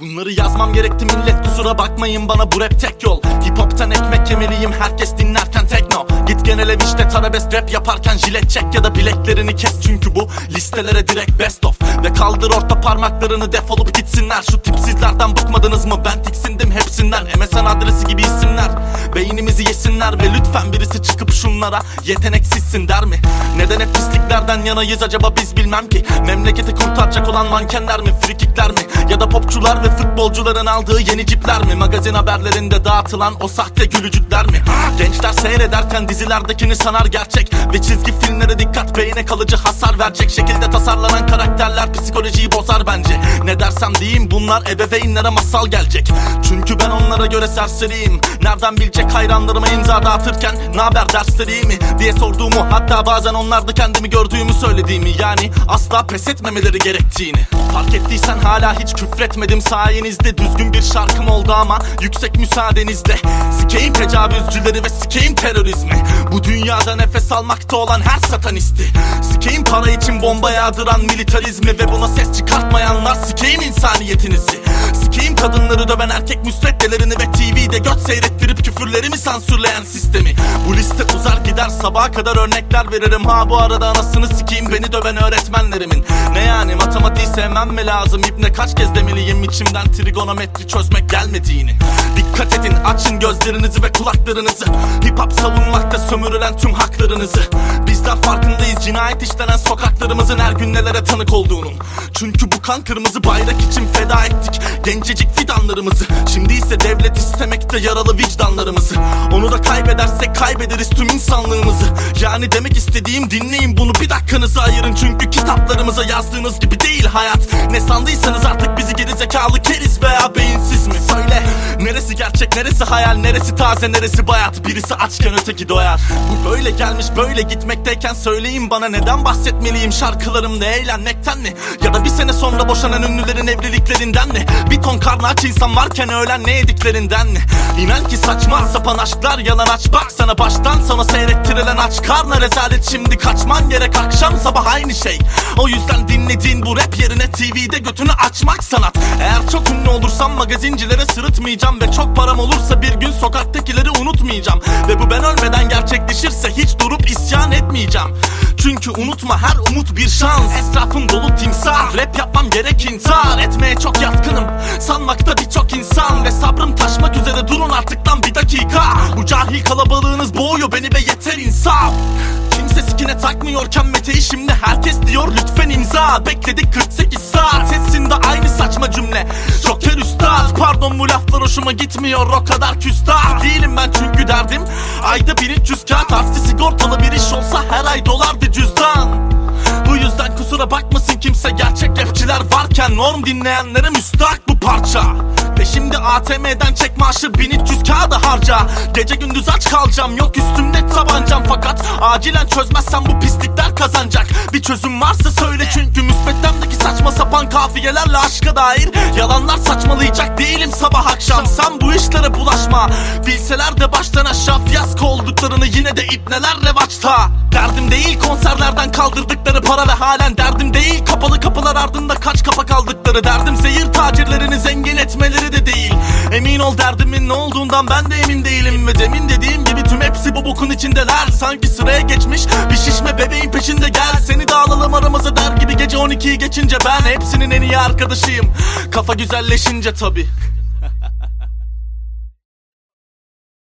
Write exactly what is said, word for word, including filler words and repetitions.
Bunları yazmam gerekti millet, kusura bakmayın bana, bu rap tek yol. Hip hop'tan ekmek yemeliyim herkes dinlerken tekno. Git genel ev işte tarabesk rap yaparken jilet çek ya da bileklerini kes. Çünkü bu listelere direkt best of. Ve kaldır orta parmaklarını, defolup gitsinler. Şu tipsizlerden bıkmadınız mı? Ben tiksindim hepsinden. M S N adresi gibi isimler beynimizi yesinler. Ve lütfen birisi çıkıp şunlara yeteneksizsin der mi? Neden hep pisliklerden yanayız acaba biz, bilmem ki. Memleketi kurtaracak olan mankenler mi, frikikler mi? Ya da popçular ve futbolcuların aldığı yeni cipler mi? Magazin haberlerinde dağıtılan o sahte gülücükler mi? Gençler seyrederken dizilerdekini sanar gerçek. Ve çizgi filmlere dikkat, beyne kalıcı hasar verecek şekilde tasarlanan karakterler psikolojiyi bozar bence. Ne dersem diyeyim bunlar ebeveynlere masal gelecek. Çünkü ben onlara göre serseriyim. Nereden bilecek hayranlarıma imza dağıtırken naber dersleri iyi mi diye sorduğumu, hatta bazen onlarda kendimi gördüğümü söylediğimi. Yani asla pes etmemeleri gerektiğini. Fark ettiysen hala hiç küfretmedim sayenizde. Düzgün bir şarkım oldu ama yüksek müsaadenizle. Sikeyim tecavüzcüleri ve sikeyim terörizmi. Bu dünyada nefes almakta olan her satanisti. Sikeyim para için bomba yağdıran militarizmi. Ve buna ses çıkartmayanlar, sikeyim insaniyetinizi. Sikeyim kadınları döven erkek müsveddelerini ve T V'de göt seyrettirip küfürlerimi sansürleyen sistemi. Bu liste uzar gider, sabaha kadar örnekler veririm. Ha bu arada anasını sikeyim beni döven öğretmenlerimin. Ne yani matematiği sevmem mi lazım? İbne kaç kez demeliyim içimden trigonometri çözmek gelmediğini. Dikkat edin, açın gözlerinizi ve kulaklarınızı. Hip hop savunmakta sömürülen tüm haklarınızı. Bizler farkındayız cinayet işlenen sokaklarımızın her gün nelere tanık olduğunun. Çünkü bu kan kırmızı bayrak için feda ettik gencecik fidanlarımızı. Şimdi ise devlet istemekte yaralı vicdanlarımızı. Onu da kaybedersek kaybederiz tüm insanlığımızı. Yani demek istediğim, dinleyin bunu, bir dakikanızı ayırın. Çünkü kitaplarımıza yazdığınız gibi değil hayat. Ne sandıysanız artık bizi gerizekalı keriz veya beyinsiz mi? Söyle, neresi gerçek, neresi hayal, neresi taze, neresi bayat? Birisi açken öteki doyar. Bu böyle gelmiş böyle gitmekteyken söyleyin bana, neden bahsetmeliyim şarkılarımda eğlenmekten mi? Ya da bir sene sonra boşanan ünlülerin evliliklerinden mi? Bir ton karnı aç insan varken öğlen ne yediklerinden mi? İnan ki saçma sapan aşklar yalan, aç bak sana baştan sona seyrettirilen aç karna rezalet. Şimdi kaçman gerek, akşam sabah aynı şey. O yüzden dinlediğin bu rap yerine T V'de götünü açmak sanat. Eğer çok ünlü olursam magazincilere sırıtmayacağım. Ve çok param olursa bir gün sokaktakileri unutmayacağım. Ve bu ben ölmeden gerçekleşirse hiç durup isyan etmeyeceğim. Çünkü unutma, her umut bir şans. Etrafım dolu timsah, rap yapmam gerek intihar etmeye çok yatkınım sanmakta birçok insan. Ve sabrım taşmak üzere, durun artık lan bir dakika. Bu cahil kalabalığınız boğuyor beni ve yeter insaf. Kimse sikine takmıyorken Mete'yi şimdi herkes diyor lütfen imza. Bekledik kırk sekiz saat, hepsinde aynı saçma cümle. Joker üstad, pardon bu laflar hoşuma gitmiyor, o kadar küstah değilim ben çünkü derdim ayda bin üç yüz kağıt. Artı sigortalı bir iş olsa her ay dolardı cüzdan. Bu yüzden kusura bakmasın kimse, gerçek rapçiler varken norm dinleyenlere müstahak bu parça. Ve şimdi A T M'den çek maaşı bin üç yüz kağıdı harca. Gece gündüz aç kalacağım, yok üstümde tabancam. Fakat acilen çözmezsem bu pislikler kazanacak. Bir çözüm varsa söyle, çünkü müsveddemdeki saçma sapan kafiyelerle aşka dair yalanlar saçmalayacak değilim sabah akşam. Sen bu işlere bulaşma, bilseler de baştan aşağı fiyasko olduklarını, yine de ipneler revaçta. Derdim değil konserlerden kaldırdıkları para ve halen derdim değil kapalı kapılar ardında kaç kapak aldıkları. Derdim zehir tacirlerini zengin etmeleri de değil. Emin ol derdimin ne olduğundan ben de emin değilim. Ve demin dediğim gibi tüm hepsi bu bokun içindeler. Sanki sıraya geçmiş bir şişme bebeğin peşinde, gel seni de alalım aramıza der gibi. Gece on ikiyi geçince ben hepsinin en iyi arkadaşıyım. Kafa güzelleşince tabi.